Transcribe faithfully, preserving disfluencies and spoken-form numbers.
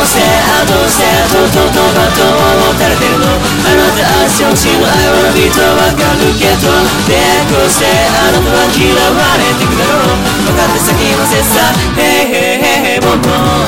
してあどうしてとうとうとバトンを持たれてるのあなた足をしの I wanna be とわかるけどねこうしてあなたは嫌われてくだろう分かって先の切磋 Hey hey hey hey ボンボン